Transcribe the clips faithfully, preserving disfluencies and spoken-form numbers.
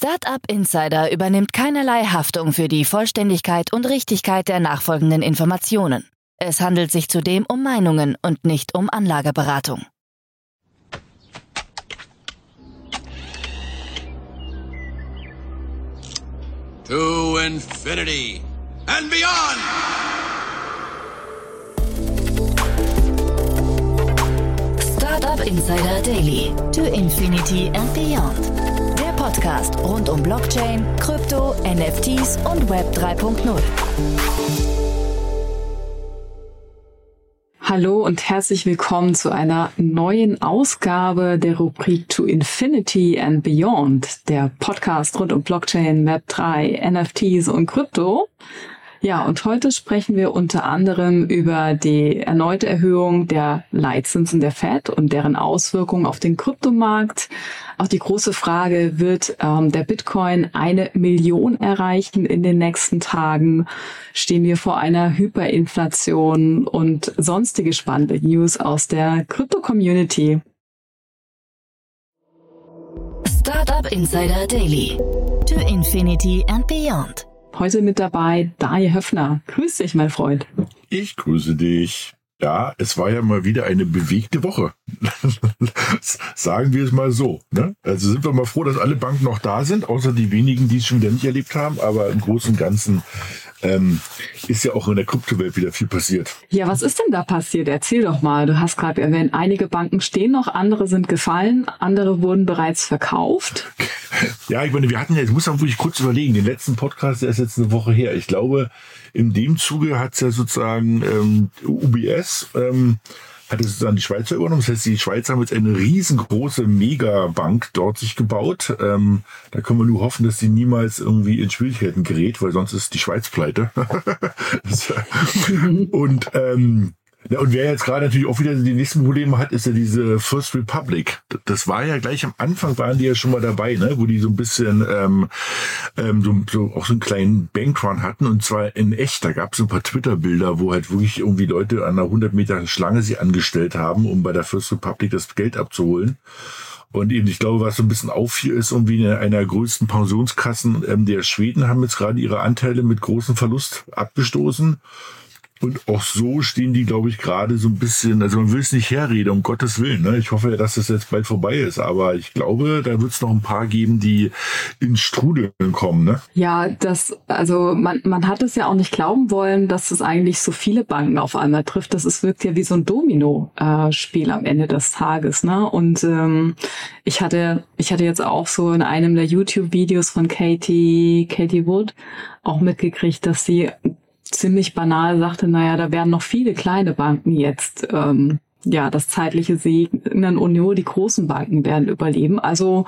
Startup Insider übernimmt keinerlei Haftung für die Vollständigkeit und Richtigkeit der nachfolgenden Informationen. Es handelt sich zudem um Meinungen und nicht um Anlageberatung. To infinity and beyond! Startup Insider Daily. To infinity and beyond. Der Podcast rund um Blockchain, Krypto, N F Ts und Web drei Punkt null. Hallo und herzlich willkommen zu einer neuen Ausgabe der Rubrik To Infinity and Beyond, der Podcast rund um Blockchain, Web drei, N F Ts und Krypto. Ja, und heute sprechen wir unter anderem über die erneute Erhöhung der Leitzinsen der Fed und deren Auswirkungen auf den Kryptomarkt. Auch die große Frage, wird ähm, der Bitcoin eine Million erreichen in den nächsten Tagen? Stehen wir vor einer Hyperinflation und sonstige spannende News aus der Krypto-Community? Startup Insider Daily. To infinity and beyond. Heute mit dabei Daniel Höffner. Grüß dich, mein Freund. Ich grüße dich. Ja, es war ja mal wieder eine bewegte Woche. Sagen wir es mal so. Ne? Also sind wir mal froh, dass alle Banken noch da sind, außer die wenigen, die es schon wieder nicht erlebt haben. Aber im Großen und Ganzen ähm, ist ja auch in der Kryptowelt wieder viel passiert. Ja, was ist denn da passiert? Erzähl doch mal. Du hast gerade erwähnt, einige Banken stehen noch, andere sind gefallen, andere wurden bereits verkauft. Ja, ich meine, wir hatten ja, ich muss auch wirklich kurz überlegen, den letzten Podcast, der ist jetzt eine Woche her. Ich glaube, in dem Zuge hat es ja sozusagen ähm, U B S, ähm, hat es sozusagen die Schweizer übernommen. Das heißt, die Schweizer haben jetzt eine riesengroße Megabank dort sich gebaut. Ähm, da können wir nur hoffen, dass die niemals irgendwie in Schwierigkeiten gerät, weil sonst ist die Schweiz pleite. Und ähm, ja, und wer jetzt gerade natürlich auch wieder die nächsten Probleme hat, ist ja diese First Republic. Das war ja gleich am Anfang, waren die ja schon mal dabei, ne, wo die so ein bisschen ähm, ähm, so, so auch so einen kleinen Bankrun hatten, und zwar in echt. Da gab es ein paar Twitter-Bilder, wo halt wirklich irgendwie Leute an einer hundert Meter Schlange sie angestellt haben, um bei der First Republic das Geld abzuholen. Und eben, ich glaube, was so ein bisschen auffiel, ist irgendwie in einer größten Pensionskassen ähm, der Schweden haben jetzt gerade ihre Anteile mit großem Verlust abgestoßen. Und auch so stehen die, glaube ich, gerade so ein bisschen, also man will es nicht herreden, um Gottes Willen. Ne? Ich hoffe ja, dass das jetzt bald vorbei ist, aber ich glaube, da wird es noch ein paar geben, die ins Strudeln kommen. Ne? Ja, das, also man, man hat es ja auch nicht glauben wollen, dass es eigentlich so viele Banken auf einmal trifft. Das ist, wirkt ja wie so ein Domino-Spiel am Ende des Tages. Ne? Und ähm, ich hatte, ich hatte jetzt auch so in einem der YouTube-Videos von Katie, Katie Wood auch mitgekriegt, dass sie ziemlich banal sagte, naja, da werden noch viele kleine Banken jetzt ähm, ja das zeitliche segnen und nur die großen Banken werden überleben. Also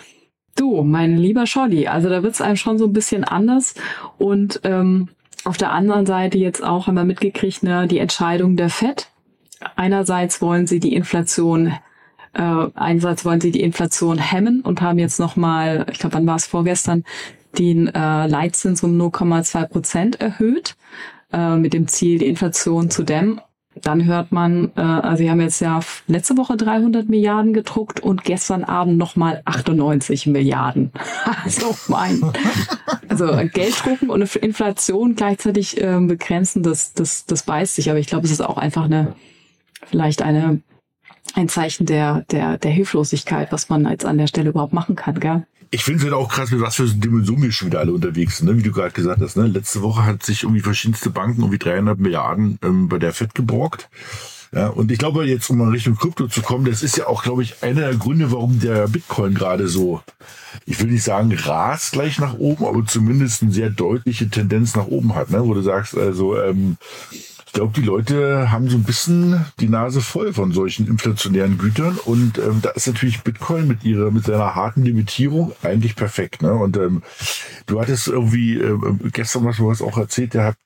du, mein lieber Scholli, also da wird es einem schon so ein bisschen anders. Und ähm, auf der anderen Seite jetzt auch haben wir mitgekriegt, ne, die Entscheidung der Fed. Einerseits wollen sie die Inflation äh, einerseits wollen sie die Inflation hemmen und haben jetzt nochmal, ich glaube, wann war es, vorgestern, den äh, Leitzins um null Komma zwei Prozent erhöht, äh, mit dem Ziel, die Inflation zu dämmen. Dann hört man, äh, also sie haben jetzt ja letzte Woche dreihundert Milliarden gedruckt und gestern Abend nochmal achtundneunzig Milliarden. Also mein, also Geld drucken und Inflation gleichzeitig äh, begrenzen, das, das, das beißt sich. Aber ich glaube, es ist auch einfach eine, vielleicht eine, ein Zeichen der, der, der Hilflosigkeit, was man jetzt an der Stelle überhaupt machen kann, gell? Ich finde es halt auch krass, mit was für Dimensionen wir schon wieder alle unterwegs sind, ne? Wie du gerade gesagt hast. Ne? Letzte Woche hat sich irgendwie verschiedenste Banken irgendwie dreihundert Milliarden ähm, bei der Fed geborgt. Ja, und ich glaube, jetzt um mal Richtung Krypto zu kommen, das ist ja auch, glaube ich, einer der Gründe, warum der Bitcoin gerade so, ich will nicht sagen rast gleich nach oben, aber zumindest eine sehr deutliche Tendenz nach oben hat, ne? Wo du sagst, also ähm, ich glaube, die Leute haben so ein bisschen die Nase voll von solchen inflationären Gütern, und ähm, da ist natürlich Bitcoin mit ihrer mit seiner harten Limitierung eigentlich perfekt. Ne? Und ähm, du hattest irgendwie äh, gestern was, du hast auch erzählt, der hat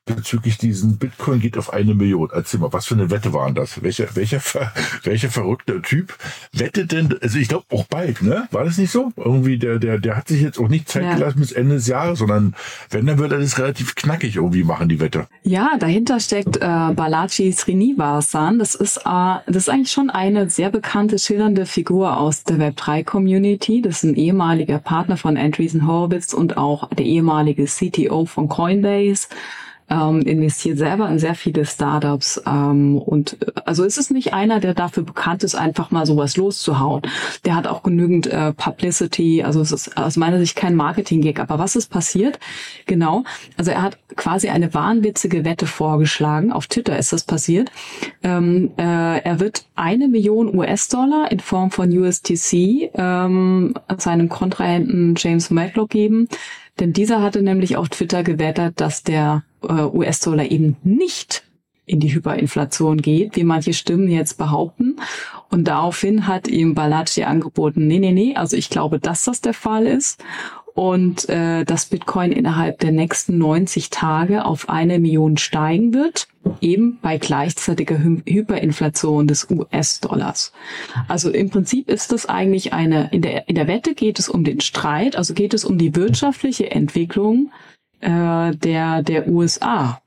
bezüglich diesen Bitcoin geht auf eine Million. Erzähl mal, was für eine Wette waren das? Welcher, welcher, welcher verrückter Typ wettet denn, also ich glaube auch bald, ne? War das nicht so? Irgendwie, der, der, der hat sich jetzt auch nicht Zeit ja. gelassen bis Ende des Jahres, sondern wenn, dann wird er das relativ knackig irgendwie machen, die Wette. Ja, dahinter steckt äh, Balaji Srinivasan. Das ist, äh, das ist eigentlich schon eine sehr bekannte, schillernde Figur aus der Web drei Community. Das ist ein ehemaliger Partner von Andreessen Horowitz und auch der ehemalige C T O von Coinbase. Ähm, investiert selber in sehr viele Startups ähm, und also ist es nicht einer, der dafür bekannt ist, einfach mal sowas loszuhauen. Der hat auch genügend äh, Publicity, also es ist aus meiner Sicht kein Marketing-Gig. Aber was ist passiert? Genau, also er hat quasi eine wahnwitzige Wette vorgeschlagen. Auf Twitter ist das passiert. Ähm, äh, er wird eine Million U S-Dollar in Form von U S D C ähm, seinem Kontrahenten James Matlock geben. Denn dieser hatte nämlich auf Twitter gewettert, dass der äh, U S-Dollar eben nicht in die Hyperinflation geht, wie manche Stimmen jetzt behaupten. Und daraufhin hat ihm Balaji angeboten, nee, nee, nee, also ich glaube, dass das der Fall ist. Und äh, dass Bitcoin innerhalb der nächsten neunzig Tage auf eine Million steigen wird, eben bei gleichzeitiger Hy- Hyperinflation des U S-Dollars. Also im Prinzip ist das eigentlich eine, in der in der Wette geht es um den Streit, also geht es um die wirtschaftliche Entwicklung äh, der der U S A.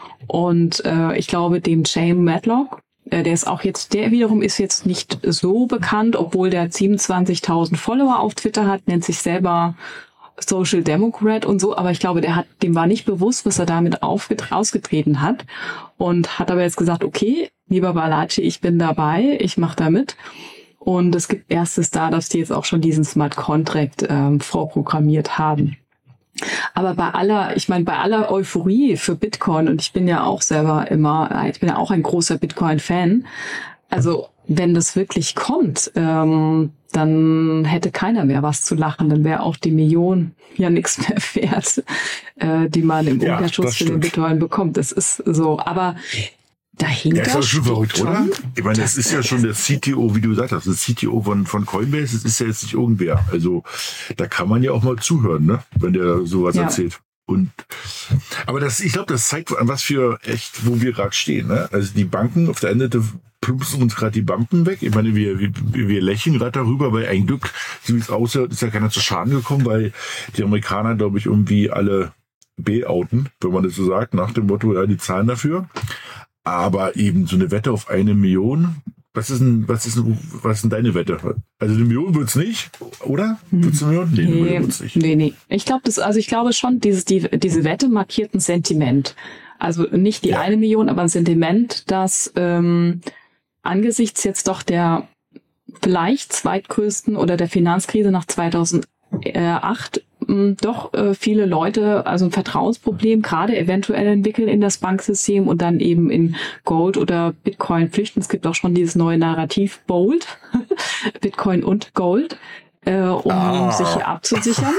Und äh, ich glaube, dem James Matlock, äh, der ist auch jetzt, der wiederum ist jetzt nicht so bekannt, obwohl der siebenundzwanzigtausend Follower auf Twitter hat, nennt sich selber Social Democrat und so, aber ich glaube, der hat, dem war nicht bewusst, was er damit aufget- ausgetreten hat und hat aber jetzt gesagt, okay, lieber Balaji, ich bin dabei, ich mache da mit. Und es gibt erste Startups, die jetzt auch schon diesen Smart Contract ähm, vorprogrammiert haben. Aber bei aller, ich meine, bei aller Euphorie für Bitcoin, und ich bin ja auch selber immer, ich bin ja auch ein großer Bitcoin-Fan, also wenn das wirklich kommt, ähm, dann hätte keiner mehr was zu lachen. Dann wäre auch die Million ja nichts mehr wert, äh, die man im Umkehrschluss für den Bitcoin bekommt. Das ist so. Aber dahinter. Ja, ist doch schon verrückt, oder? Ich meine, das ist ja schon der C T O, wie du gesagt hast, der C T O von, von Coinbase. Das ist ja jetzt nicht irgendwer. Also da kann man ja auch mal zuhören, ne, wenn der sowas ja. erzählt. Und aber das, ich glaube, das zeigt, an was für echt, wo wir gerade stehen. Ne? Also die Banken auf der einen Seite plumpsen uns gerade die Bampen weg. Ich meine, wir, wir, wir lächeln gerade darüber, weil ein Glück, so wie es aussieht, ist ja keiner zu Schaden gekommen, weil die Amerikaner, glaube ich, irgendwie alle bail-outen, wenn man das so sagt, nach dem Motto, ja, die zahlen dafür. Aber eben so eine Wette auf eine Million, was ist denn, was ist denn, was ist denn deine Wette? Also eine Million wird's nicht, oder? Wird's eine Million? Nee, eine Million wird's nicht. Nee, nee. Ich glaube, das, also ich glaube schon, dieses, die, diese Wette markiert ein Sentiment. Also nicht die ja. eine Million, aber ein Sentiment, dass ähm, angesichts jetzt doch der vielleicht zweitgrößten oder der Finanzkrise nach zweitausendacht mh, doch äh, viele Leute also ein Vertrauensproblem gerade eventuell entwickeln in das Banksystem und dann eben in Gold oder Bitcoin flüchten. Es gibt auch schon dieses neue Narrativ Bold, Bitcoin und Gold, äh, um ah. sich hier abzusichern.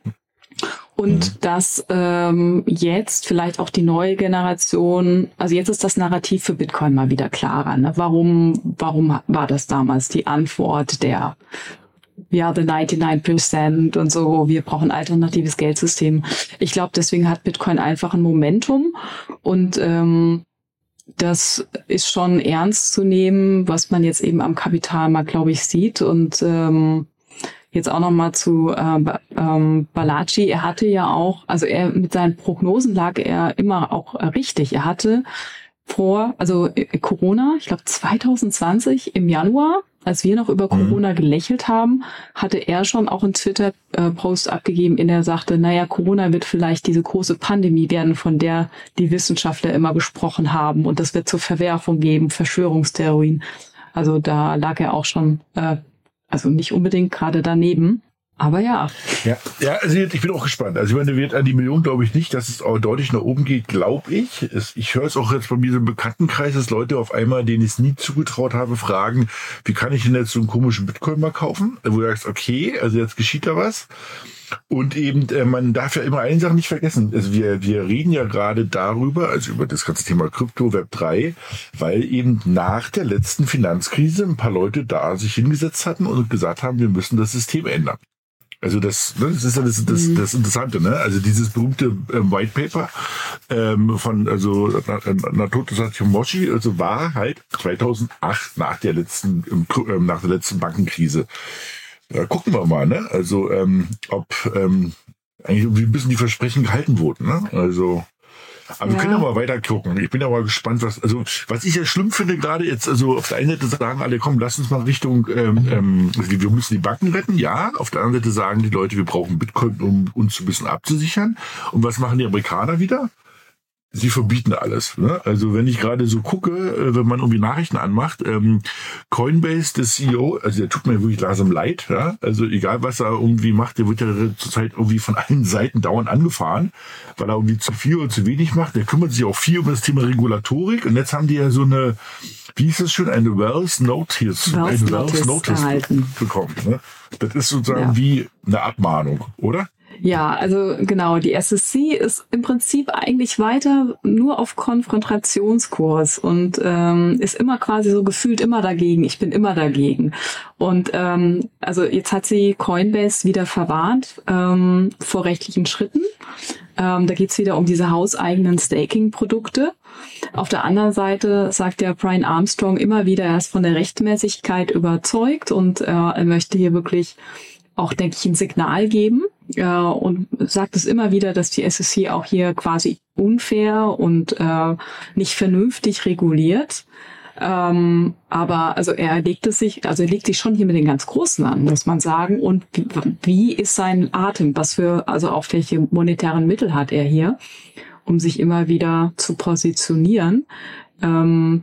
Und dass ähm, jetzt vielleicht auch die neue Generation, also jetzt ist das Narrativ für Bitcoin mal wieder klarer. Ne? Warum, warum war das damals die Antwort der, ja, the ninety-nine percent und so, wir brauchen ein alternatives Geldsystem. Ich glaube, deswegen hat Bitcoin einfach ein Momentum und ähm, das ist schon ernst zu nehmen, was man jetzt eben am Kapitalmarkt, glaube ich, sieht. Und ähm, jetzt auch nochmal zu äh, ähm, Balaji. Er hatte ja auch, also er mit seinen Prognosen lag er immer auch äh, richtig. Er hatte vor, also äh, Corona, ich glaube zwanzig zwanzig im Januar, als wir noch über Corona gelächelt haben, hatte er schon auch einen Twitter-Post äh, abgegeben, in der er sagte, naja, Corona wird vielleicht diese große Pandemie werden, von der die Wissenschaftler immer gesprochen haben. Und das wird zur Verwerfung geben, Verschwörungstheorien. Also da lag er auch schon äh, also nicht unbedingt gerade daneben, aber ja. Ja, ja, also ich bin auch gespannt. Also ich meine, wird an die Million glaube ich nicht, dass es auch deutlich nach oben geht, glaube ich. Es, ich höre es auch jetzt bei mir so im Bekanntenkreis, dass Leute auf einmal, denen ich es nie zugetraut habe, fragen, wie kann ich denn jetzt so einen komischen Bitcoin mal kaufen? Wo du sagst, okay, also jetzt geschieht da was. Und eben, äh, man darf ja immer eine Sache nicht vergessen. Also wir, wir reden ja gerade darüber, also über das ganze Thema Krypto, Web drei, weil eben nach der letzten Finanzkrise ein paar Leute da sich hingesetzt hatten und gesagt haben, wir müssen das System ändern. Also das, ne, das ist ja das, das, das Interessante, ne? Also dieses berühmte ähm, White Paper ähm, von also Naoto Tsuyoshi, also war halt zweitausendacht nach der letzten ähm, nach der letzten Bankenkrise. Ja, gucken wir mal, ne? Also ähm, ob ähm, eigentlich irgendwie ein bisschen die Versprechen gehalten wurden, ne? Also aber ja. Wir können ja mal weiter gucken. Ich bin ja mal gespannt, was, also, was ich ja schlimm finde, gerade jetzt, also, auf der einen Seite sagen alle, komm, lass uns mal Richtung, ähm, ähm, also wir müssen die Banken retten, ja. Auf der anderen Seite sagen die Leute, wir brauchen Bitcoin, um uns ein bisschen abzusichern. Und was machen die Amerikaner wieder? Sie verbieten alles. Ne? Also wenn ich gerade so gucke, wenn man irgendwie Nachrichten anmacht, ähm, Coinbase, der C E O, also der tut mir wirklich langsam leid. Ja? Also egal, was er irgendwie macht, der wird ja zurzeit irgendwie von allen Seiten dauernd angefahren, weil er irgendwie zu viel oder zu wenig macht. Der kümmert sich auch viel um das Thema Regulatorik. Und jetzt haben die ja so eine, wie hieß das schon, eine Wells Notice, Wells eine Notice, Wells Notice erhalten. bekommen. Ne? Das ist sozusagen Ja. wie eine Abmahnung, oder? Ja, also genau, die S E C ist im Prinzip eigentlich weiter nur auf Konfrontationskurs und ähm, ist immer quasi so gefühlt immer dagegen. Ich bin immer dagegen. Und ähm, also jetzt hat sie Coinbase wieder verwarnt ähm, vor rechtlichen Schritten. Ähm, da geht's wieder um diese hauseigenen Staking-Produkte. Auf der anderen Seite sagt der Brian Armstrong immer wieder, er ist von der Rechtmäßigkeit überzeugt und äh, er möchte hier wirklich auch, denke ich, ein Signal geben äh, und sagt es immer wieder, dass die S E C auch hier quasi unfair und äh, nicht vernünftig reguliert. Ähm, aber also er legt es sich, also er legt sich schon hier mit den ganz Großen an, muss man sagen. Und wie, wie ist sein Atem? Was für, also auch welche monetären Mittel hat er hier, um sich immer wieder zu positionieren? Ähm,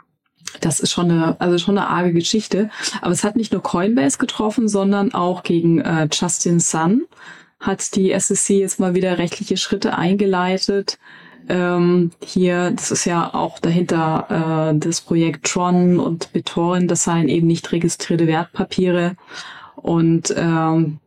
Das ist schon eine, also schon eine arge Geschichte. Aber es hat nicht nur Coinbase getroffen, sondern auch gegen äh, Justin Sun hat die S E C jetzt mal wieder rechtliche Schritte eingeleitet. Ähm, hier, das ist ja auch dahinter äh, das Projekt Tron und BitTorrent, das seien eben nicht registrierte Wertpapiere. Und ähm,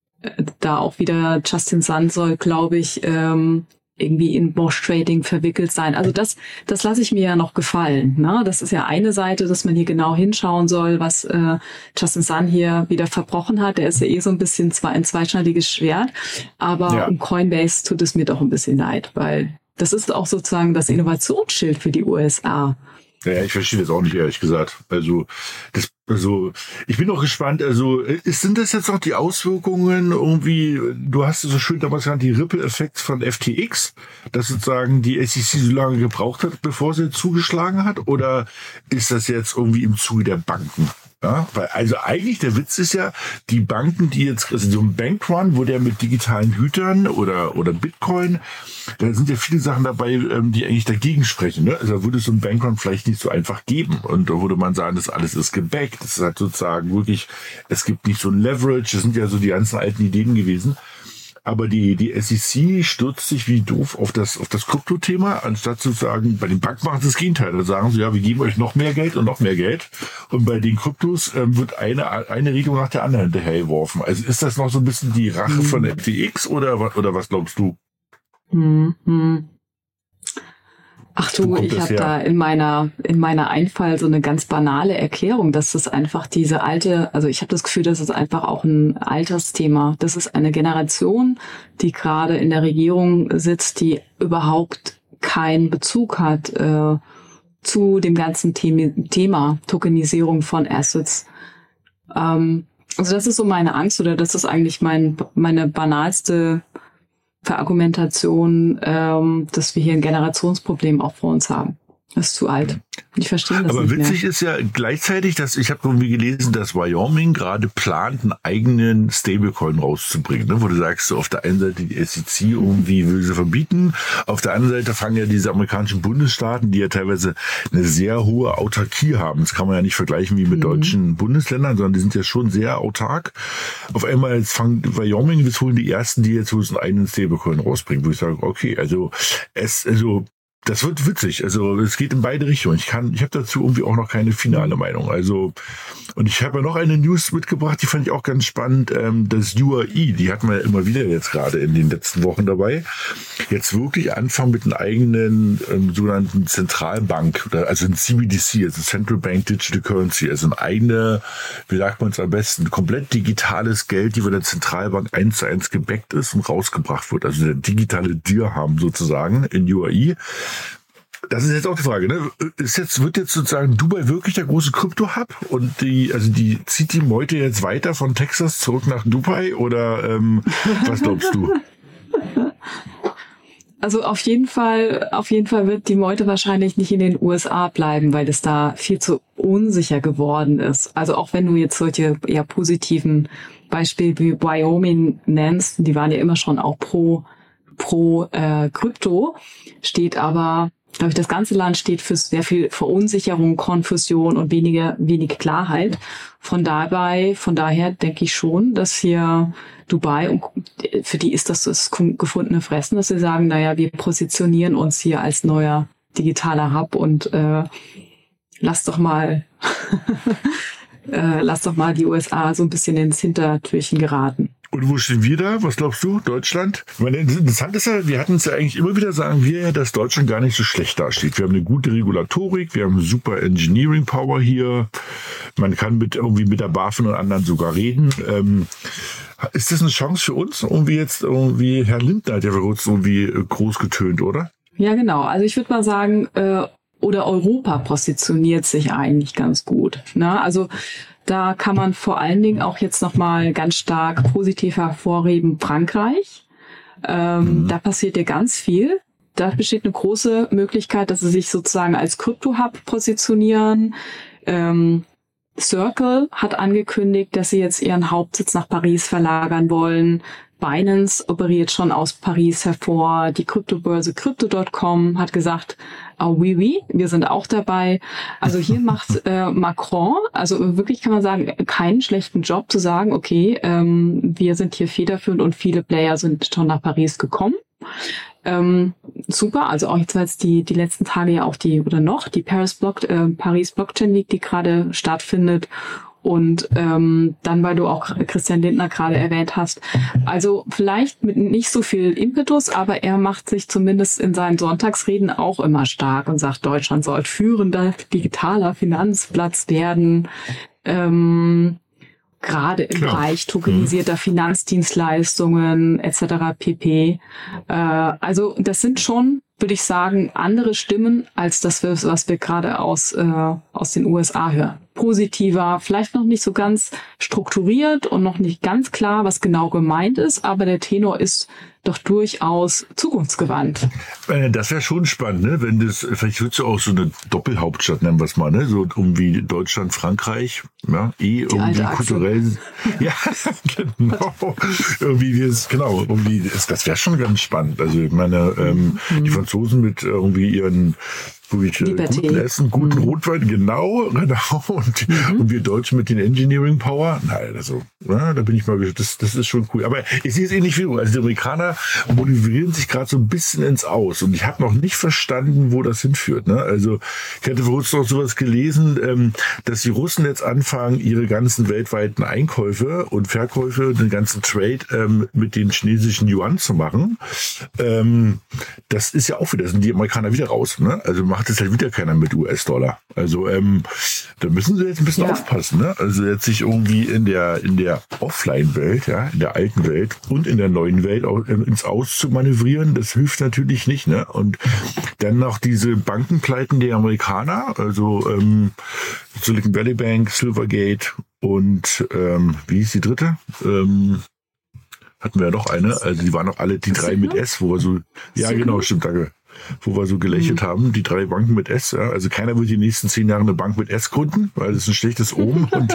da auch wieder Justin Sun soll, glaube ich, ähm, irgendwie in Wash Trading verwickelt sein. Also das, das lasse ich mir ja noch gefallen. Ne? Das ist ja eine Seite, dass man hier genau hinschauen soll, was äh, Justin Sun hier wieder verbrochen hat. Der ist ja eh so ein bisschen zwar ein zweischneidiges Schwert, aber ja. Um Coinbase tut es mir doch ein bisschen leid, weil das ist auch sozusagen das Innovationsschild für die U S A. Ja, ich verstehe das auch nicht, ehrlich gesagt. Also, das, also, ich bin auch gespannt. Also, ist, sind das jetzt auch die Auswirkungen irgendwie, du hast es so schön damals genannt, die Ripple-Effekte von F T X, dass sozusagen die S E C so lange gebraucht hat, bevor sie zugeschlagen hat? Oder ist das jetzt irgendwie im Zuge der Banken? Ja, weil, also eigentlich der Witz ist ja, die Banken, die jetzt, also so ein Bankrun, wo der mit digitalen Gütern oder, oder Bitcoin, da sind ja viele Sachen dabei, die eigentlich dagegen sprechen, ne? Also da würde so ein Bankrun vielleicht nicht so einfach geben. Und da würde man sagen, das alles ist gebackt. Das ist halt sozusagen wirklich, es gibt nicht so ein Leverage. Das sind ja so die ganzen alten Ideen gewesen. Aber die, die S E C stürzt sich wie doof auf das, auf das Krypto-Thema, anstatt zu sagen, bei den Banken machen sie das Gegenteil. Da sagen sie, ja, wir geben euch noch mehr Geld und noch mehr Geld. Und bei den Kryptos ähm, wird eine, eine Regelung nach der anderen hinterhergeworfen. Also ist das noch so ein bisschen die Rache von F T X oder, oder was glaubst du? Hm, hm. Ach du, ich habe da in meiner in meiner Einfall so eine ganz banale Erklärung, dass das einfach diese alte, also ich habe das Gefühl, das ist einfach auch ein Altersthema. Das ist eine Generation, die gerade in der Regierung sitzt, die überhaupt keinen Bezug hat äh, zu dem ganzen The- Thema Tokenisierung von Assets. Ähm, also das ist so meine Angst oder das ist eigentlich mein meine banalste Verargumentation, ähm, dass wir hier ein Generationsproblem auch vor uns haben. Das ist zu alt. Ich verstehe das Aber nicht witzig mehr. ist ja gleichzeitig, dass ich habe irgendwie gelesen, dass Wyoming gerade plant, einen eigenen Stablecoin rauszubringen, ne? Wo du sagst, so auf der einen Seite die S E C irgendwie will sie verbieten, auf der anderen Seite fangen ja diese amerikanischen Bundesstaaten, die ja teilweise eine sehr hohe Autarkie haben. Das kann man ja nicht vergleichen wie mit mhm. deutschen Bundesländern, sondern die sind ja schon sehr autark. Auf einmal jetzt fangen Wyoming, wir holen die ersten, die jetzt wohl einen eigenen Stablecoin rausbringen, wo ich sage, okay, also es, also das wird witzig. Also es geht in beide Richtungen. Ich kann, ich habe dazu irgendwie auch noch keine finale Meinung. Also und ich habe ja noch eine News mitgebracht, die fand ich auch ganz spannend. Ähm, das U A E, die hatten wir ja immer wieder jetzt gerade in den letzten Wochen dabei. Jetzt wirklich anfangen mit einem eigenen ähm, sogenannten Zentralbank, oder also ein C B D C, also Central Bank Digital Currency, also ein eigene, wie sagt man es am besten, komplett digitales Geld, die von der Zentralbank eins zu eins gebackt ist und rausgebracht wird. Also der digitale Dirham sozusagen in U A E. Das ist jetzt auch die Frage, ne? Ist jetzt, wird jetzt sozusagen Dubai wirklich der große Krypto-Hub und die, also die zieht die Meute jetzt weiter von Texas zurück nach Dubai oder ähm, was glaubst du? Also auf jeden Fall, auf jeden Fall wird die Meute wahrscheinlich nicht in den U S A bleiben, weil es da viel zu unsicher geworden ist. Also auch wenn du jetzt solche eher positiven Beispiele wie Wyoming nennst, die waren ja immer schon auch pro pro äh, Krypto, steht aber, glaube ich, das ganze Land steht für sehr viel Verunsicherung, Konfusion und weniger, wenig Klarheit. Von dabei, von daher denke ich schon, dass hier Dubai, und für die ist das das gefundene Fressen, dass sie sagen, naja, wir positionieren uns hier als neuer digitaler Hub und äh, lass doch mal, äh, lass doch mal die U S A so ein bisschen ins Hintertürchen geraten. Und wo stehen wir da? Was glaubst du? Deutschland? Ich meine, interessant ist ja, wir hatten es ja eigentlich immer wieder, sagen wir ja, dass Deutschland gar nicht so schlecht dasteht. Wir haben eine gute Regulatorik, wir haben super Engineering Power hier. Man kann mit irgendwie mit der BaFin und anderen sogar reden. Ähm, ist das eine Chance für uns? Irgendwie jetzt irgendwie Herr Lindner hat ja für uns irgendwie groß getönt, oder? Ja, genau. Also ich würde mal sagen, äh, oder Europa positioniert sich eigentlich ganz gut. Ne? Also da kann man vor allen Dingen auch jetzt nochmal ganz stark positiv hervorheben Frankreich. Ähm, mhm. Da passiert ja ganz viel. Da besteht eine große Möglichkeit, dass sie sich sozusagen als Krypto-Hub positionieren. Ähm, Circle hat angekündigt, dass sie jetzt ihren Hauptsitz nach Paris verlagern wollen. Binance operiert schon aus Paris hervor. Die Kryptobörse Crypto Punkt com hat gesagt, oh, oui, oui, wir sind auch dabei. Also hier macht äh, Macron, also wirklich kann man sagen, keinen schlechten Job zu sagen, okay, ähm, wir sind hier federführend und viele Player sind schon nach Paris gekommen. Ähm, super, also auch jetzt war jetzt die die letzten Tage ja auch die, oder noch, die Paris, Block, äh, Paris Blockchain Week, die gerade stattfindet. Und ähm, dann, weil du auch Christian Lindner gerade erwähnt hast, also vielleicht mit nicht so viel Impetus, aber er macht sich zumindest in seinen Sonntagsreden auch immer stark und sagt, Deutschland soll führender digitaler Finanzplatz werden, ähm, gerade im Klar. Bereich tokenisierter Finanzdienstleistungen et cetera pp. Äh, also das sind schon, würde ich sagen, andere Stimmen als das, was wir gerade aus äh, aus den U S A hören. Positiver, vielleicht noch nicht so ganz strukturiert und noch nicht ganz klar, was genau gemeint ist, aber der Tenor ist doch durchaus zukunftsgewandt. Das wäre schon spannend, ne? Wenn das, vielleicht wird es ja auch so eine Doppelhauptstadt, nennen wir es mal, ne? So irgendwie Deutschland, Frankreich, ja, eh irgendwie kulturell. Ja, genau. irgendwie wir es, genau, irgendwie, das, das wäre schon ganz spannend. Also ich meine, ähm, mhm. die Franzosen mit irgendwie ihren Gut, äh, guten Essen, guten mhm. Rotwein, genau, genau. Und, mhm. und wir Deutschen mit den Engineering Power. Nein, also, ja, da bin ich mal, das, das ist schon cool. Aber ich sehe es ähnlich wie du. Also die Amerikaner motivieren sich gerade so ein bisschen ins Aus. Und ich habe noch nicht verstanden, wo das hinführt. Ne? Also ich hatte vor kurzem noch sowas gelesen, ähm, dass die Russen jetzt anfangen, ihre ganzen weltweiten Einkäufe und Verkäufe, den ganzen Trade ähm, mit den chinesischen Yuan zu machen. Ähm, das ist ja auch wieder, sind die Amerikaner wieder raus. Ne? Also macht es halt wieder keiner mit U S-Dollar. Also ähm, da müssen sie jetzt ein bisschen ja. aufpassen. Ne? Also jetzt sich irgendwie in der in der Offline-Welt, ja, in der alten Welt und in der neuen Welt auch ins Aus zu manövrieren, das hilft natürlich nicht. Ne? Und dann noch diese Bankenpleiten der Amerikaner, also ähm, Silicon Valley Bank, Silvergate und ähm, wie hieß die dritte? Ähm, hatten wir ja noch eine, also die waren noch alle die drei mit S, wo wir so, ja genau, stimmt, danke. Wo wir so gelächelt mhm. haben, die drei Banken mit S. Ja. Also keiner wird die nächsten zehn Jahre eine Bank mit S gründen, weil das ist ein schlechtes Omen. Und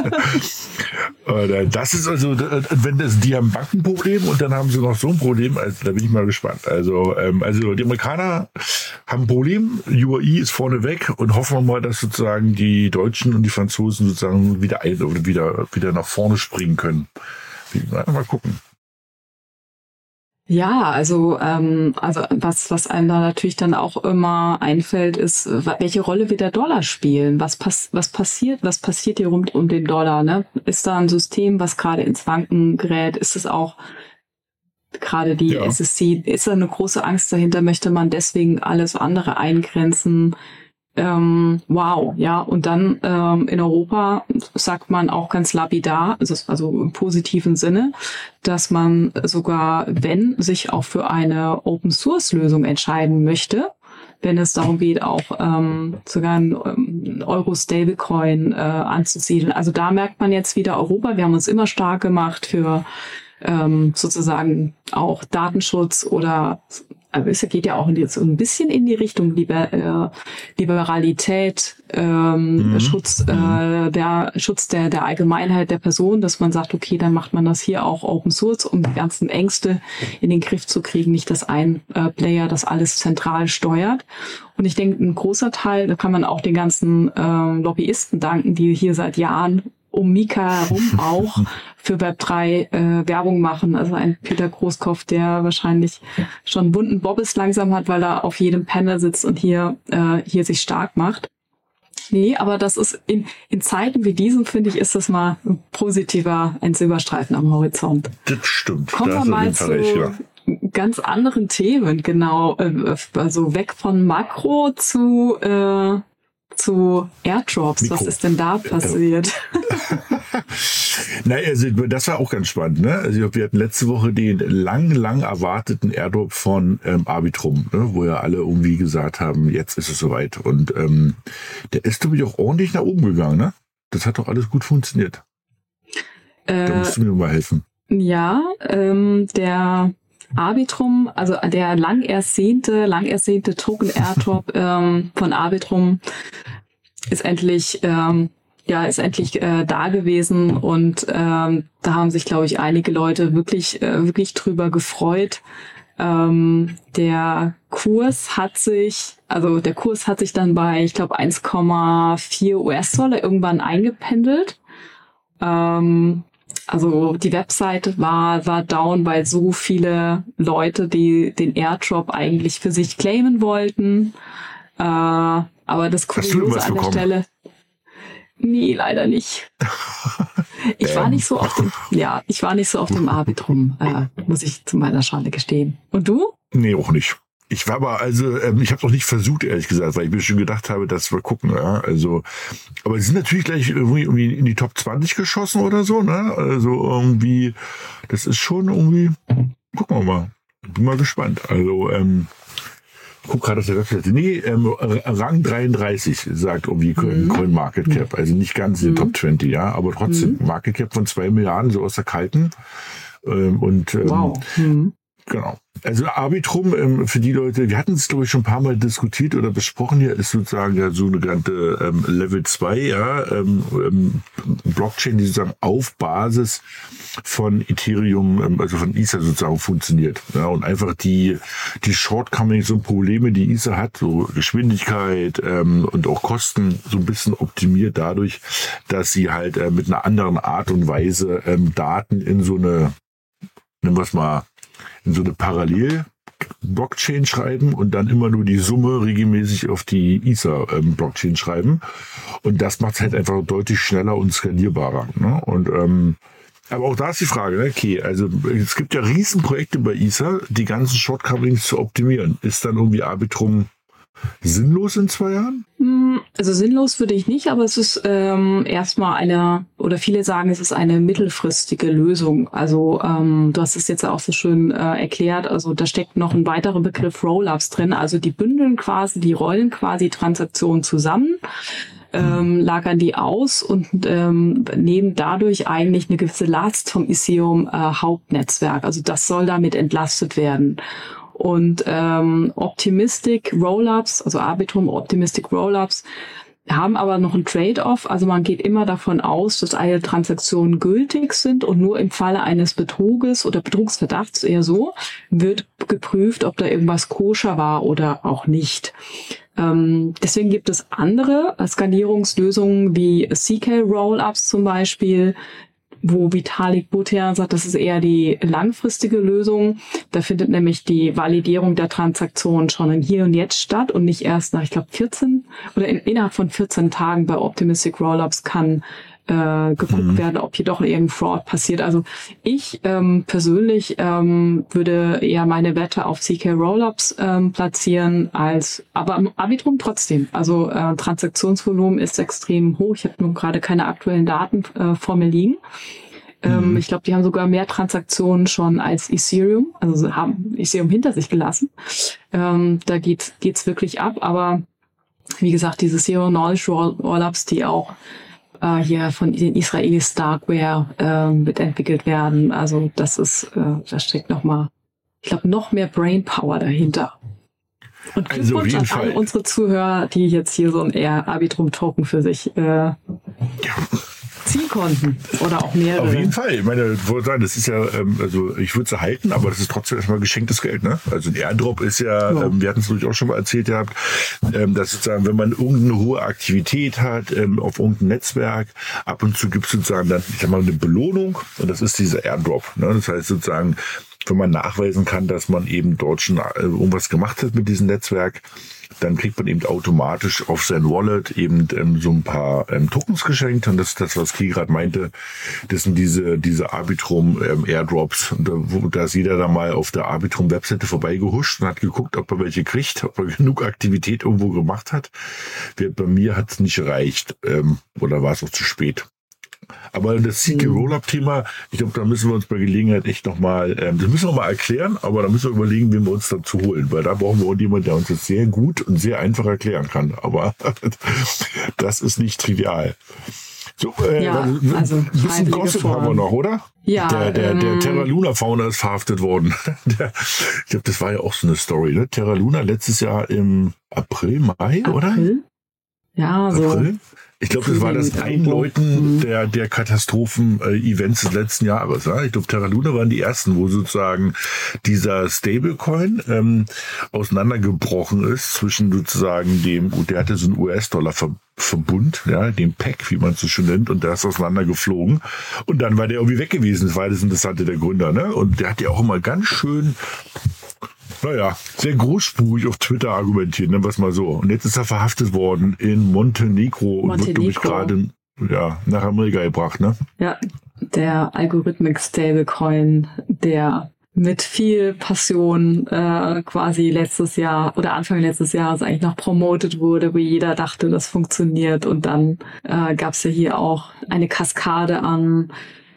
äh, das ist also, wenn das, die haben ein Bankenproblem und dann haben sie noch so ein Problem, also da bin ich mal gespannt. Also, ähm, also die Amerikaner haben ein Problem, U A E ist vorne weg und hoffen wir mal, dass sozusagen die Deutschen und die Franzosen sozusagen wieder ein oder wieder, wieder nach vorne springen können. Mal gucken. Ja, also ähm, also was was einem da natürlich dann auch immer einfällt, ist, welche Rolle wird der Dollar spielen? Was pass was passiert? Was passiert hier rund um den Dollar? Ne? Ist da ein System, was gerade ins Wanken gerät? Ist es auch gerade die Ja. S E C? Ist da eine große Angst dahinter? Möchte man deswegen alles andere eingrenzen? Ähm, wow, ja, und dann ähm, in Europa sagt man auch ganz lapidar, also, also im positiven Sinne, dass man sogar, wenn sich auch für eine Open-Source-Lösung entscheiden möchte, wenn es darum geht, auch ähm, sogar ein ähm, Euro-Stablecoin äh, anzusiedeln. Also da merkt man jetzt wieder Europa, wir haben uns immer stark gemacht für ähm, sozusagen auch Datenschutz oder aber es geht ja auch in die, so ein bisschen in die Richtung Liber, äh, Liberalität, ähm, Mhm. Schutz, äh, der Schutz der, der Allgemeinheit der Person, dass man sagt, okay, dann macht man das hier auch Open Source, um die ganzen Ängste in den Griff zu kriegen, nicht dass ein äh, Player das alles zentral steuert. Und ich denke, ein großer Teil, da kann man auch den ganzen ähm, Lobbyisten danken, die hier seit Jahren um Mika herum auch für Web drei äh, Werbung machen. Also ein Peter Großkopf, der wahrscheinlich schon bunten Bobbes langsam hat, weil er auf jedem Panel sitzt und hier äh, hier sich stark macht. Nee, aber das ist in, in Zeiten wie diesen, finde ich, ist das mal ein positiver, ein Silberstreifen am Horizont. Das stimmt. Kommen da wir hast du auf mal jeden zu Fall recht, ja. ganz anderen Themen, genau. äh, Also weg von Makro zu äh, zu Airdrops. Mikro. Was ist denn da passiert? Naja, also das war auch ganz spannend. Ne? Also ich glaub, wir hatten letzte Woche den lang, lang erwarteten Airdrop von ähm, Arbitrum, ne? Wo ja alle irgendwie gesagt haben, jetzt ist es soweit. Und ähm, der ist, glaube ich, auch ordentlich nach oben gegangen. Ne? Das hat doch alles gut funktioniert. Da Äh, musst du mir mal helfen. ja, ähm, der Arbitrum, also der lang ersehnte, lang ersehnte Token Airdrop ähm, von Arbitrum ist endlich, ähm, ja, ist endlich äh, da gewesen und ähm, da haben sich, glaube ich, einige Leute wirklich, äh, wirklich drüber gefreut. Ähm, der Kurs hat sich, also der Kurs hat sich dann bei, ich glaube, eins Komma vier US-Dollar irgendwann eingependelt. Ähm, Also die Webseite war war down, weil so viele Leute, die den Airdrop eigentlich für sich claimen wollten. Äh, aber das Hast du Kuriose was an der bekommen? Stelle... Nee, leider nicht. Ich war nicht so auf dem... Ja, ich war nicht so auf dem Arbitrum, äh, muss ich zu meiner Schande gestehen. Und du? Nee, auch nicht. Ich war aber, also, ähm, ich habe es auch nicht versucht, ehrlich gesagt, weil ich mir schon gedacht habe, dass wir gucken, ja, also, aber sie sind natürlich gleich irgendwie, irgendwie in die Top zwanzig geschossen oder so, ne, also irgendwie, das ist schon irgendwie, gucken wir mal, bin mal gespannt, also, ähm, guck gerade auf der Webseite, nee, ähm, Rang dreiunddreißig, sagt irgendwie Mhm. Coin Market Cap, also nicht ganz in den Top zwanzig, ja, aber trotzdem, Market Cap von zwei Milliarden, so aus der Kalten, ähm, und, ähm, Wow. Mhm. Genau. Also Arbitrum, ähm, für die Leute, wir hatten es, glaube ich, schon ein paar Mal diskutiert oder besprochen, hier ist sozusagen ja so eine ganze ähm, Level zwei, ja, ähm, ähm, Blockchain, die sozusagen auf Basis von Ethereum, ähm, also von Ether sozusagen funktioniert. Ja, und einfach die, die Shortcomings und Probleme, die Ether hat, so Geschwindigkeit ähm, und auch Kosten, so ein bisschen optimiert dadurch, dass sie halt äh, mit einer anderen Art und Weise ähm, Daten in so eine, nehmen wir es mal, in so eine Parallel-Blockchain schreiben und dann immer nur die Summe regelmäßig auf die Ether-Blockchain ähm, schreiben. Und das macht es halt einfach deutlich schneller und skalierbarer. Ne? Und ähm, aber auch da ist die Frage, ne? Okay, also es gibt ja Riesenprojekte bei Ether, die ganzen Shortcomings zu optimieren. Ist dann irgendwie Arbitrum sinnlos in zwei Jahren? Also sinnlos würde ich nicht, aber es ist ähm, erstmal eine, oder viele sagen, es ist eine mittelfristige Lösung. Also ähm, du hast es jetzt auch so schön äh, erklärt, also da steckt noch ein weiterer Begriff Rollups drin. Also die bündeln quasi, die rollen quasi Transaktionen zusammen, ähm, lagern die aus und ähm, nehmen dadurch eigentlich eine gewisse Last vom Ethereum äh, Hauptnetzwerk. Also das soll damit entlastet werden. Und ähm, Optimistic Rollups, also Arbitrum Optimistic Rollups, haben aber noch ein Trade-off. Also man geht immer davon aus, dass alle Transaktionen gültig sind und nur im Falle eines Betruges oder Betrugsverdachts eher so wird geprüft, ob da irgendwas koscher war oder auch nicht. Ähm, deswegen gibt es andere Skalierungslösungen wie C K Rollups zum Beispiel, wo Vitalik Buterin sagt, das ist eher die langfristige Lösung. Da findet nämlich die Validierung der Transaktion schon im Hier und Jetzt statt und nicht erst nach, ich glaube, vierzehn oder in, innerhalb von vierzehn Tagen bei Optimistic Rollups kann äh, geguckt mhm. werden, ob hier doch irgendein Fraud passiert. Also ich ähm, persönlich ähm, würde eher meine Wette auf C K Rollups ähm, platzieren, als aber am Arbitrum trotzdem. Also äh, Transaktionsvolumen ist extrem hoch. Ich habe nur gerade keine aktuellen Daten äh, vor mir liegen. Ähm, mhm. Ich glaube, die haben sogar mehr Transaktionen schon als Ethereum, also sie haben Ethereum hinter sich gelassen. Ähm, da geht geht's wirklich ab. Aber wie gesagt, diese Zero Knowledge Rollups, die auch Uh, hier von den Israelis Starkware äh, mitentwickelt werden. Also das ist, äh, da steckt noch mal, ich glaube, noch mehr Brainpower dahinter. Und Glückwunsch also an alle unsere Zuhörer, die jetzt hier so ein eher Arbitrum-Token für sich äh, ziehen konnten. Oder auch mehrere. Auf jeden Fall. Ich meine, ich wollte sagen, das ist ja, ähm, also ich würde es halten, aber das ist trotzdem erstmal geschenktes Geld, ne? Also ein Airdrop ist ja, ja. Ähm, wir hatten es natürlich auch schon mal erzählt gehabt, ähm, dass sozusagen, wenn man irgendeine hohe Aktivität hat, ähm, auf irgendeinem Netzwerk, ab und zu gibt es sozusagen dann, ich sag mal, eine Belohnung und das ist dieser Airdrop, ne? Das heißt sozusagen, wenn man nachweisen kann, dass man eben dort schon äh, irgendwas gemacht hat mit diesem Netzwerk, dann kriegt man eben automatisch auf sein Wallet eben ähm, so ein paar ähm, Tokens geschenkt. Und das ist das, was Key gerade meinte. Das sind diese diese Arbitrum ähm, Airdrops. Und da, wo, da ist jeder da mal auf der Arbitrum-Webseite vorbeigehuscht und hat geguckt, ob er welche kriegt, ob er genug Aktivität irgendwo gemacht hat. Bei mir hat es nicht gereicht. Ähm, oder war es auch zu spät. Aber das C K Rollup-Thema, ich glaube, da müssen wir uns bei Gelegenheit echt nochmal, ähm, das müssen wir mal erklären, aber da müssen wir überlegen, wen wir uns dazu holen, weil da brauchen wir auch jemanden, der uns das sehr gut und sehr einfach erklären kann. Aber das ist nicht trivial. So, äh, ja, also ein bisschen Gossip haben wir noch, oder? Ja. Der, der, ähm, der Terra Luna Founder ist verhaftet worden. Der, ich glaube, das war ja auch so eine Story, ne? Terra Luna letztes Jahr im April, Mai, April? oder? Ja, so. April? Ich glaube, das war das Einläuten der, der Katastrophen-Events des letzten Jahres. Ja? Ich glaube, Terra Luna waren die ersten, wo sozusagen dieser Stablecoin ähm, auseinandergebrochen ist zwischen sozusagen dem, der hatte so einen U S-Dollar-Verbund, ja, dem P E C, wie man es so schön nennt, und der ist auseinandergeflogen. Und dann war der irgendwie weg gewesen. Das war das Interessante der Gründer, ne? Und der hat ja auch immer ganz schön, naja, sehr großspurig auf Twitter argumentiert, nennen wir es mal so. Und jetzt ist er verhaftet worden in Montenegro, und wird, glaube ich, gerade ja, nach Amerika gebracht, ne? Ja, der Algorithmic Stablecoin, der mit viel Passion äh, quasi letztes Jahr oder Anfang letztes Jahres eigentlich noch promotet wurde, wo jeder dachte, das funktioniert. Und dann äh, gab es ja hier auch eine Kaskade an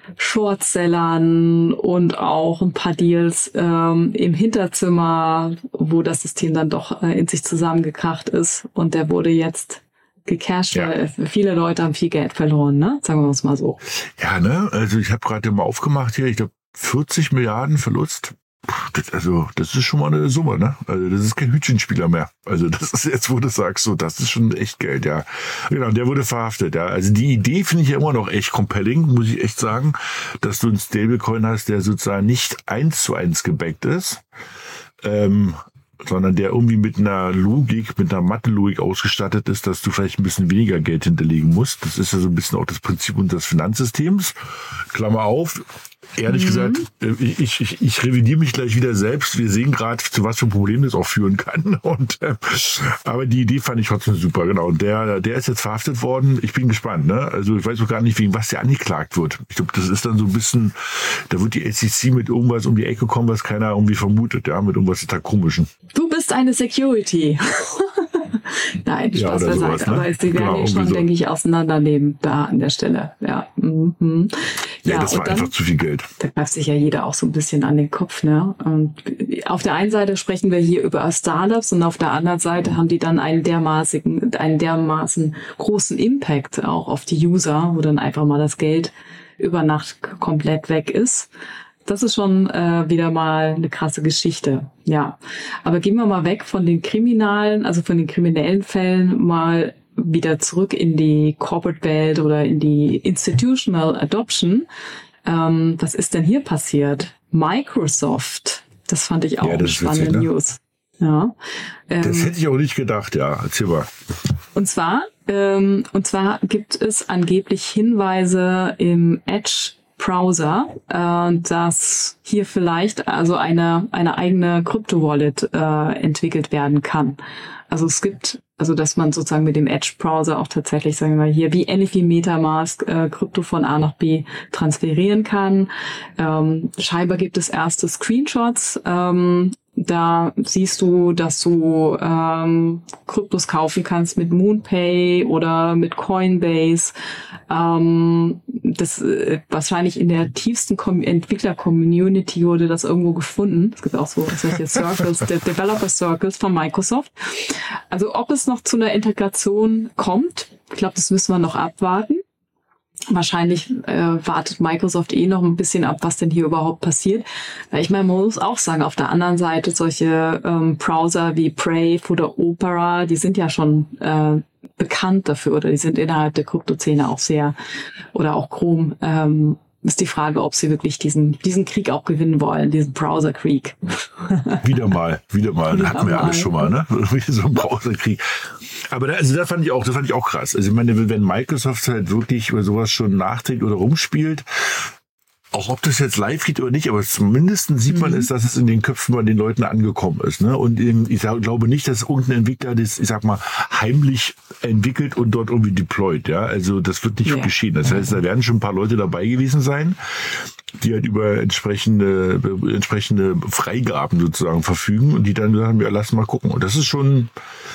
Shortsellern und auch ein paar Deals ähm, im Hinterzimmer, wo das System dann doch äh, in sich zusammengekracht ist, und der wurde jetzt gecasht. Ja. Viele Leute haben viel Geld verloren, ne? Sagen wir es mal so. Ja, ne? Also ich habe gerade mal aufgemacht hier, ich glaube vierzig Milliarden Verlust. Das, also, das ist schon mal eine Summe, ne? Also, das ist kein Hütchenspieler mehr. Also, das ist jetzt, wo du sagst, so, das ist schon echt Geld, ja. Genau, der wurde verhaftet, ja. Also, die Idee finde ich ja immer noch echt compelling, muss ich echt sagen, dass du einen Stablecoin hast, der sozusagen nicht eins zu eins gebackt ist, ähm, sondern der irgendwie mit einer Logik, mit einer Mathe-Logik ausgestattet ist, dass du vielleicht ein bisschen weniger Geld hinterlegen musst. Das ist ja so ein bisschen auch das Prinzip unseres Finanzsystems. Klammer auf. Ehrlich mhm. gesagt, ich, ich, ich revidiere mich gleich wieder selbst. Wir sehen gerade, zu was für Problemen das auch führen kann. Und äh, aber die Idee fand ich trotzdem super, genau. Und der, der ist jetzt verhaftet worden. Ich bin gespannt, ne? Also ich weiß auch gar nicht, wegen was der angeklagt wird. Ich glaube, das ist dann so ein bisschen, da wird die S E C mit irgendwas um die Ecke kommen, was keiner irgendwie vermutet, ja, mit irgendwas total Komischen. Du bist eine Security. Nein, Spaß ja, beiseite. Ne? Aber sie werden genau, ihn schon, so. denke ich, auseinandernehmen da an der Stelle. Ja, mhm. ja, ja das war dann einfach zu viel Geld. Da greift sich ja jeder auch so ein bisschen an den Kopf. Ne? Und auf der einen Seite sprechen wir hier über Startups und auf der anderen Seite haben die dann einen dermaßen, einen dermaßen großen Impact auch auf die User, wo dann einfach mal das Geld über Nacht komplett weg ist. Das ist schon äh, wieder mal eine krasse Geschichte, ja. Aber gehen wir mal weg von den kriminalen, also von den kriminellen Fällen, mal wieder zurück in die Corporate-Welt oder in die Institutional Adoption. Ähm, was ist denn hier passiert? Microsoft, das fand ich auch ja, eine spannende witzig, ne? News. Ja. Ähm, das hätte ich auch nicht gedacht, ja. Erzähl mal. Und zwar, ähm, und zwar gibt es angeblich Hinweise im Edge Browser, äh, dass hier vielleicht also eine eine eigene Krypto-Wallet äh, entwickelt werden kann. Also es gibt, also dass man sozusagen mit dem Edge-Browser auch tatsächlich, sagen wir mal hier, wie ähnlich wie MetaMask äh, Krypto von A nach B transferieren kann. Ähm, scheinbar gibt es erste Screenshots. Ähm, Da siehst du, dass du ähm, Kryptos kaufen kannst mit MoonPay oder mit Coinbase. Ähm, das äh, wahrscheinlich in der tiefsten Com- Entwickler-Community wurde das irgendwo gefunden. Es gibt auch so solche Circles, der Developer Circles von Microsoft. Also ob es noch zu einer Integration kommt, ich glaube, das müssen wir noch abwarten. Wahrscheinlich äh, wartet Microsoft eh noch ein bisschen ab, was denn hier überhaupt passiert. Weil ich meine, man muss auch sagen, auf der anderen Seite solche ähm, Browser wie Brave oder Opera, die sind ja schon äh, bekannt dafür oder die sind innerhalb der Kryptoszene auch sehr, oder auch Chrome, ähm, ist die Frage, ob sie wirklich diesen diesen Krieg auch gewinnen wollen, diesen Browser-Krieg. Wieder mal, wieder mal. Wieder Hatten wir mal. alles schon mal, ne? So ein Browserkrieg. Aber da, also da fand ich auch, das fand ich auch krass. Also ich meine, wenn Microsoft halt wirklich über sowas schon nachdenkt oder rumspielt, auch ob das jetzt live geht oder nicht, aber zumindest sieht man Mhm. es, dass es in den Köpfen bei den Leuten angekommen ist. Ne? Und eben, ich sag, glaube nicht, dass irgendein Entwickler das, ich sag mal, heimlich entwickelt und dort irgendwie deployt. Ja, also das wird nicht Ja. geschehen. Das heißt, da werden schon ein paar Leute dabei gewesen sein, die halt über entsprechende, entsprechende Freigaben sozusagen verfügen und die dann sagen, ja, lass mal gucken. Und das ist schon,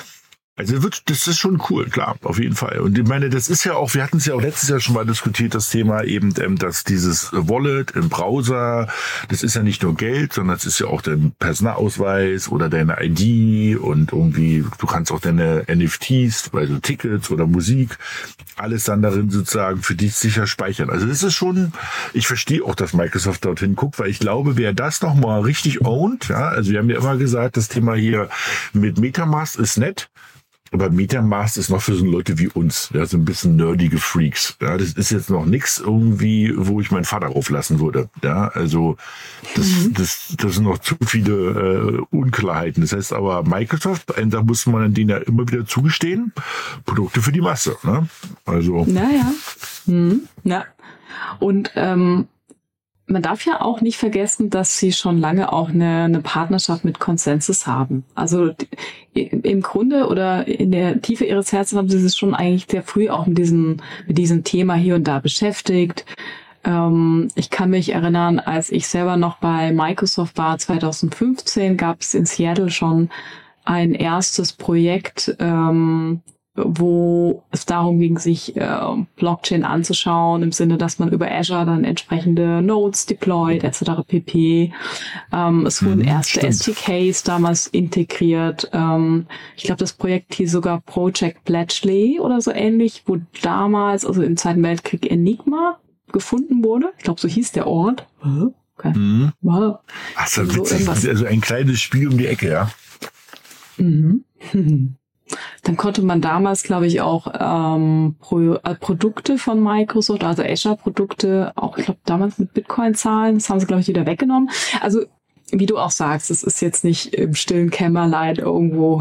also wird, das ist schon cool, klar, auf jeden Fall. Und ich meine, das ist ja auch, wir hatten es ja auch letztes Jahr schon mal diskutiert, das Thema eben, ähm, dass dieses Wallet im Browser, das ist ja nicht nur Geld, sondern es ist ja auch dein Personalausweis oder deine I D und irgendwie, du kannst auch deine N F Ts, also Tickets oder Musik, alles dann darin sozusagen für dich sicher speichern. Also das ist schon, ich verstehe auch, dass Microsoft dorthin guckt, weil ich glaube, wer das nochmal richtig ownt, ja, also wir haben ja immer gesagt, das Thema hier mit MetaMask ist nett, aber MetaMask ist noch für so Leute wie uns, ja, so ein bisschen nerdige Freaks. Ja, das ist jetzt noch nichts irgendwie, wo ich meinen Vater auflassen würde. Ja, also das, mhm. das, das sind noch zu viele äh, Unklarheiten. Das heißt aber, Microsoft, da muss man denen ja immer wieder zugestehen, Produkte für die Masse. Ne? Also. Naja. Hm. Ja. Und ähm, man darf ja auch nicht vergessen, dass sie schon lange auch eine, eine Partnerschaft mit Consensus haben. Also die, im Grunde oder in der Tiefe ihres Herzens haben sie sich schon eigentlich sehr früh auch mit diesem, mit diesem Thema hier und da beschäftigt. Ähm, ich kann mich erinnern, als ich selber noch bei Microsoft war, zwanzig fünfzehn, gab es in Seattle schon ein erstes Projekt, ähm, wo es darum ging, sich äh, Blockchain anzuschauen, im Sinne, dass man über Azure dann entsprechende Nodes deployt, et cetera pp. Ähm, es wurden Mhm, erste stimmt. S D Ks damals integriert. Ähm, ich glaube, das Projekt hieß sogar Project Bletchley oder so ähnlich, wo damals, also im Zweiten Weltkrieg, Enigma gefunden wurde. Ich glaube, so hieß der Ort. Okay. Mhm. Wow. Ach, so So witzig. irgendwas. Also ein kleines Spiel um die Ecke, ja. Mhm. Dann konnte man damals, glaube ich, auch ähm, Pro, äh, Produkte von Microsoft, also Azure-Produkte, auch, ich glaube, damals mit Bitcoin zahlen. Das haben sie, glaube ich, wieder weggenommen. Also, wie du auch sagst, es ist jetzt nicht im stillen Kämmerlein irgendwo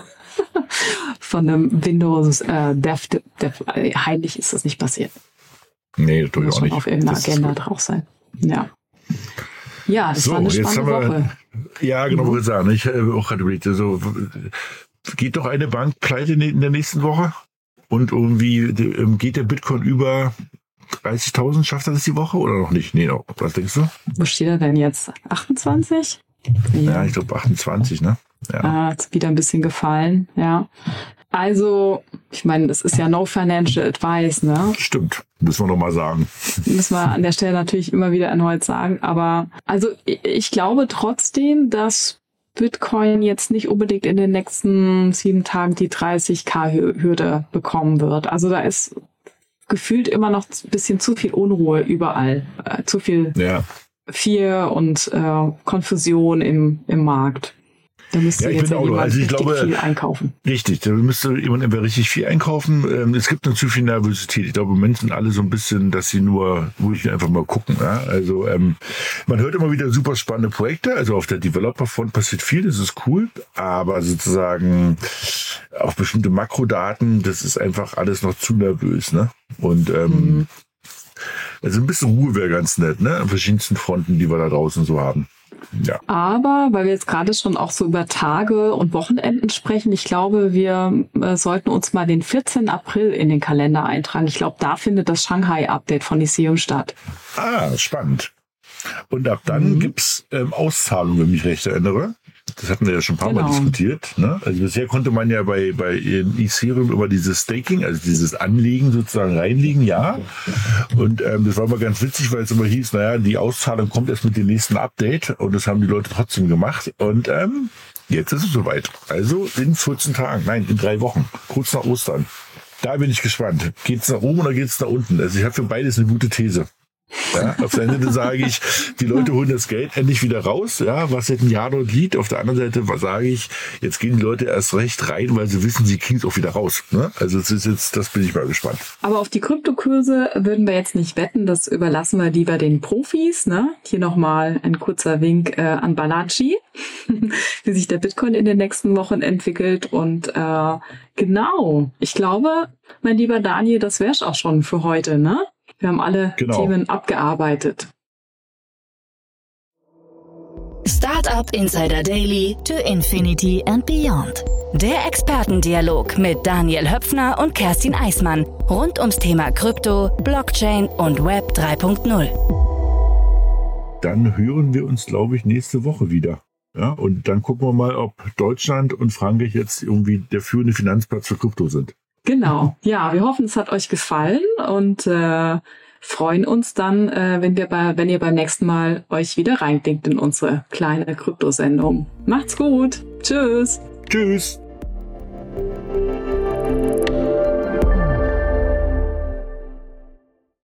von einem Windows äh, Dev, Dev, äh, heimlich ist das nicht passiert. Nee, Muss natürlich auch schon nicht. auf irgendeiner Das ist Agenda gut. drauf sein. Ja. Ja, das So, war eine jetzt spannende haben wir- Woche. Ja, genau, Mhm. wollte ich sagen. Ich habe auch gerade überlegt, also, geht doch eine Bank pleite in der nächsten Woche? Und irgendwie ähm, geht der Bitcoin über dreißigtausend? Schafft er das die Woche oder noch nicht? Nee, noch. Was denkst du? Wo steht er denn jetzt? achtundzwanzig? Ja, ich glaube achtundzwanzig, ne? Ja. Ah, ist wieder ein bisschen gefallen, ja. Also, ich meine, das ist ja no financial advice, ne? Stimmt, müssen wir noch mal sagen. Müssen wir an der Stelle natürlich immer wieder erneut sagen. Aber, also, ich, ich glaube trotzdem, dass Bitcoin jetzt nicht unbedingt in den nächsten sieben Tagen die dreißig-K-Hürde bekommen wird. Also, da ist gefühlt immer noch ein bisschen zu viel Unruhe überall. Äh, zu viel Ja. Fear und äh, Konfusion im, im Markt. Da müsste Ja, ich jetzt bin ja auch noch. jemand Also ich richtig glaube- viel einkaufen. Richtig, da müsste jemand entweder richtig viel einkaufen. Ähm, Es gibt noch zu viel Nervosität. Ich glaube, im Moment sind alle so ein bisschen, dass sie nur ruhig einfach mal gucken. Ja? Also ähm, man hört immer wieder super spannende Projekte. Also auf der Developer-Front passiert viel, das ist cool. Aber sozusagen auf bestimmte Makrodaten, das ist einfach alles noch zu nervös. Ne? Und ähm, Mhm. Also ein bisschen Ruhe wäre ganz nett, ne? An verschiedensten Fronten, die wir da draußen so haben. Ja. Aber, weil wir jetzt gerade schon auch so über Tage und Wochenenden sprechen, ich glaube, wir äh, sollten uns mal den vierzehnten April in den Kalender eintragen. Ich glaube, da findet das Shanghai-Update von Lyceum statt. Ah, spannend. Und ab dann mhm. gibt's ähm, Auszahlungen, wenn ich mich recht erinnere. Das hatten wir ja schon ein paar genau. Mal diskutiert. Ne? Also bisher konnte man ja bei, bei Ethereum über dieses Staking, also dieses Anlegen sozusagen reinlegen, ja. Und ähm, das war mal ganz witzig, weil es immer hieß, naja, die Auszahlung kommt erst mit dem nächsten Update. Und das haben die Leute trotzdem gemacht. Und ähm, jetzt ist es soweit. Also in vierzehn Tagen, nein, in drei Wochen, kurz nach Ostern. Da bin ich gespannt. Geht's nach oben oder geht's nach unten? Also ich habe für beides eine gute These. Ja, auf der einen Seite sage ich, die Leute holen das Geld endlich wieder raus, ja, was seit einem Jahr dort liegt. Auf der anderen Seite sage ich, jetzt gehen die Leute erst recht rein, weil sie wissen, sie kriegen es auch wieder raus. Ne? Also das ist jetzt, das bin ich mal gespannt. Aber auf die Kryptokurse würden wir jetzt nicht wetten, das überlassen wir lieber den Profis. Ne? Hier nochmal ein kurzer Wink äh, an Balaji, wie sich der Bitcoin in den nächsten Wochen entwickelt. Und äh, genau, ich glaube, mein lieber Daniel, das wäre es auch schon für heute, ne? Wir haben alle genau. Themen abgearbeitet. Startup Insider Daily to Infinity and Beyond. Der Expertendialog mit Daniel Höpfner und Kerstin Eismann rund ums Thema Krypto, Blockchain und Web drei Punkt null. Dann hören wir uns, glaube ich, nächste Woche wieder. Ja, und dann gucken wir mal, ob Deutschland und Frankreich jetzt irgendwie der führende Finanzplatz für Krypto sind. Genau, ja, wir hoffen, es hat euch gefallen und äh, freuen uns dann, äh, wenn wir bei, wenn ihr beim nächsten Mal euch wieder reinklingt in unsere kleine Kryptosendung. Macht's gut, tschüss. Tschüss.